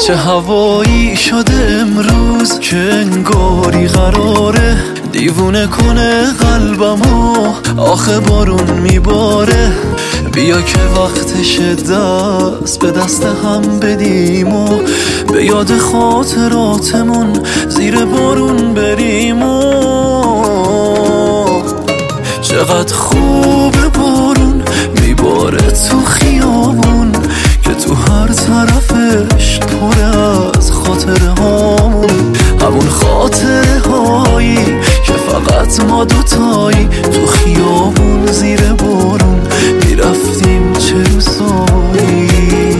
چه هوایی شده امروز که انگاری قراره دیوونه کنه قلبمو، آخه بارون میباره. بیا که وقتش دست به دست هم بدیم و به یاد خاطراتمون زیر بارون بریم و چقدر خوبه بارون میباره تو خیابون که تو هر طرفش پر از خاطره هامون، همون خاطره هایی که فقط ما دوتایی تو خیابون زیر بارون میرفتیم چه روزایی.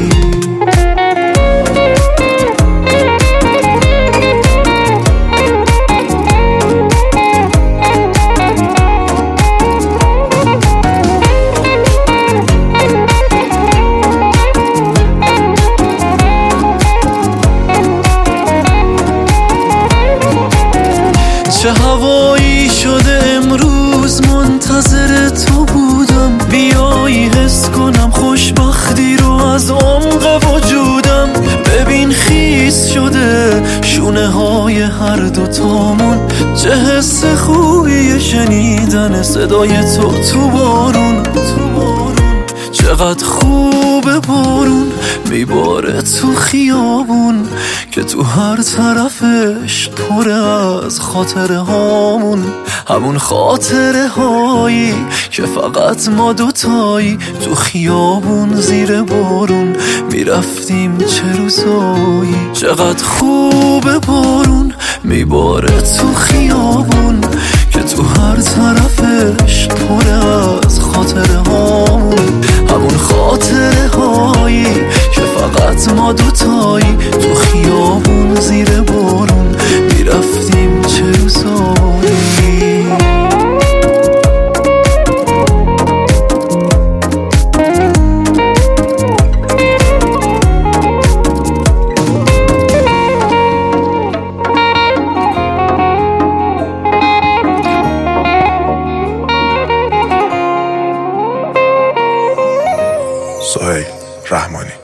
چه هوایی شده امروز منتظر تو بودم، بیایی حس کنم خوشبختی رو از عمق وجودم. ببین خیس شده شونه های هر دوتامون، چه حس خوبیه شنیدن صدای تو بارون. چقدر خوبه بارون میباره تو خیابون که تو هر طرفش پر از خاطره هامون، همون خاطره هایی که فقط ما دوتایی تو خیابون زیر بارون میرفتیم چه روزایی. چقدر خوبه بارون میباره تو خیابون که تو هر طرفش پر از خاطره هامون، همون خاطره هایی که فقط ما دوتایی تو خیابون زیر بارون میرفتیم چه روزایی. سهیل رحمانی.